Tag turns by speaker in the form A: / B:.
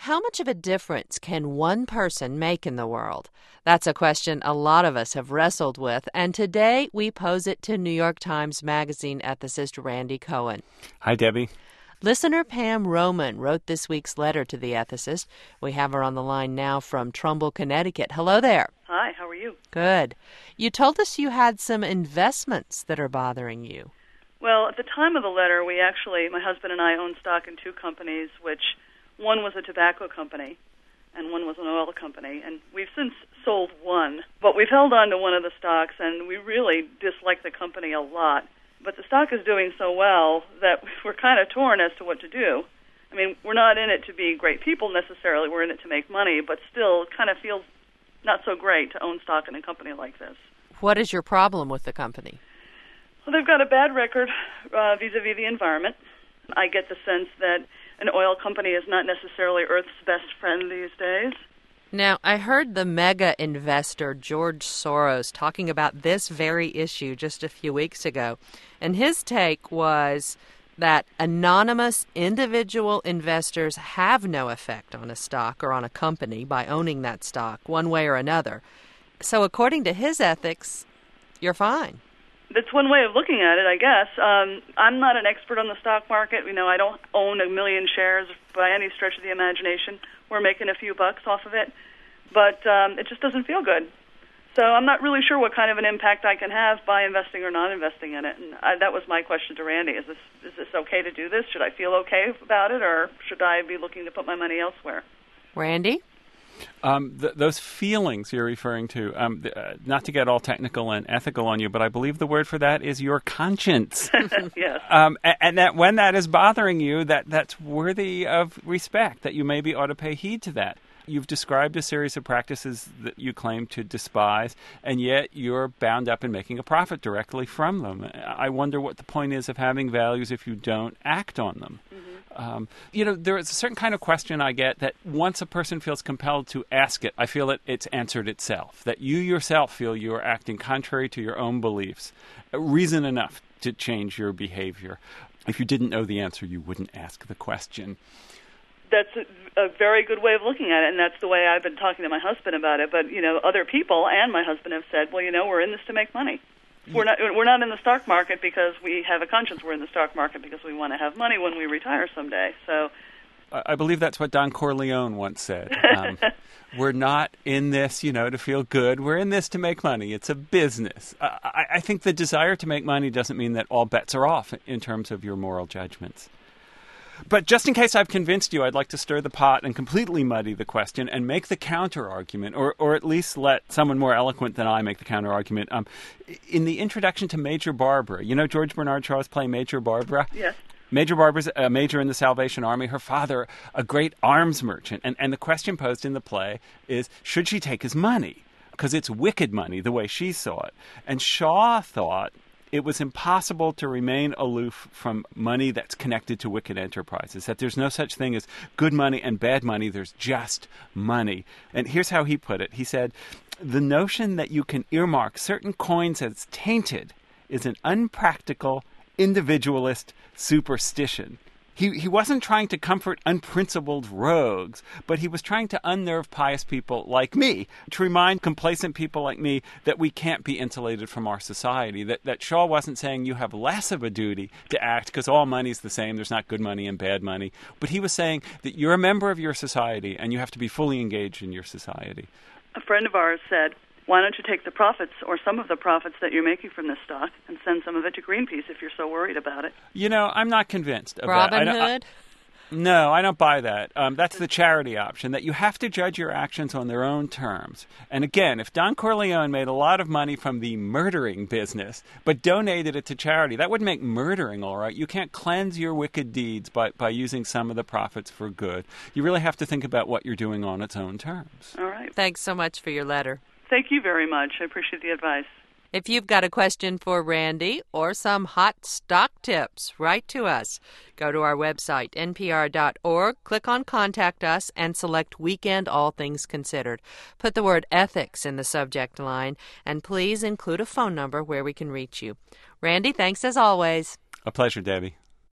A: How much of a difference can one person make in the world? That's a question a lot of us have wrestled with, and today we pose it to New York Times Magazine ethicist Randy Cohen.
B: Hi, Debbie.
A: Listener Pam Roman wrote this week's letter to the ethicist. We have her on the line now from Trumbull, Connecticut. Hello there.
C: Hi, how are you?
A: Good. You told us you had some investments that are bothering you.
C: Well, at the time of the letter, my husband and I own stock in two companies, which one was a tobacco company and one was an oil company. And we've since sold one, but we've held on to one of the stocks, and we really dislike the company a lot. But the stock is doing so well that we're kind of torn as to what to do. I mean, we're not in it to be great people necessarily. We're in it to make money, but still it kind of feels not so great to own stock in a company like this.
A: What is your problem with the company?
C: Well, they've got a bad record vis-a-vis the environment. I get the sense that an oil company is not necessarily Earth's best friend these days.
A: Now, I heard the mega investor George Soros talking about this very issue just a few weeks ago, and his take was that anonymous individual investors have no effect on a stock or on a company by owning that stock one way or another. So according to his ethics, you're fine.
C: That's one way of looking at it, I guess. I'm not an expert on the stock market. I don't own 1 million shares by any stretch of the imagination. We're making a few bucks off of it, but it just doesn't feel good. So I'm not really sure what kind of an impact I can have by investing or not investing in it. And that was my question to Randy. Is this okay to do this? Should I feel okay about it, or should I be looking to put my money elsewhere?
A: Randy?
B: Those feelings you're referring to, not to get all technical and ethical on you, but I believe the word for that is your conscience.
C: Yes.
B: And that when that is bothering you, that's worthy of respect, that you maybe ought to pay heed to that. You've described a series of practices that you claim to despise, and yet you're bound up in making a profit directly from them. I wonder what the point is of having values if you don't act on them. Mm-hmm. There is a certain kind of question I get that once a person feels compelled to ask it, I feel that it's answered itself, that you yourself feel you're acting contrary to your own beliefs. Reason enough to change your behavior. If you didn't know the answer, you wouldn't ask the question.
C: That's a very good way of looking at it, and that's the way I've been talking to my husband about it. But, other people and my husband have said, well, we're in this to make money. We're not in the stock market because we have a conscience. We're in the stock market because we want to have money when we retire someday. So,
B: I believe that's what Don Corleone once said. We're not in this, to feel good. We're in this to make money. It's a business. I think the desire to make money doesn't mean that all bets are off in terms of your moral judgments. But just in case I've convinced you, I'd like to stir the pot and completely muddy the question and make the counter-argument, or at least let someone more eloquent than I make the counter-argument. In the introduction to Major Barbara, George Bernard Shaw's play Major Barbara?
C: Yes.
B: Major Barbara's a major in the Salvation Army. Her father, a great arms merchant. And the question posed in the play is, should she take his money? Because it's wicked money, the way she saw it. And Shaw thought it was impossible to remain aloof from money that's connected to wicked enterprises, that there's no such thing as good money and bad money, there's just money. And here's how he put it. He said, the notion that you can earmark certain coins as tainted is an unpractical, individualist superstition. He wasn't trying to comfort unprincipled rogues, but he was trying to unnerve pious people like me, to remind complacent people like me that we can't be insulated from our society, that Shaw wasn't saying you have less of a duty to act because all money's the same, there's not good money and bad money, but he was saying that you're a member of your society and you have to be fully engaged in your society.
C: A friend of ours said, why don't you take the profits or some of the profits that you're making from this stock and send some of it to Greenpeace if you're so worried about it?
B: I'm not convinced of
A: Robin
B: that.
A: Hood?
B: No, I don't buy that. That's the charity option, that you have to judge your actions on their own terms. And again, if Don Corleone made a lot of money from the murdering business, but donated it to charity, that would make murdering all right. You can't cleanse your wicked deeds by using some of the profits for good. You really have to think about what you're doing on its own terms.
C: All right.
A: Thanks so much for your letter.
C: Thank you very much. I appreciate the advice.
A: If you've got a question for Randy or some hot stock tips, write to us. Go to our website, npr.org, click on Contact Us, and select Weekend All Things Considered. Put the word ethics in the subject line, and please include a phone number where we can reach you. Randy, thanks as always.
B: A pleasure, Debbie.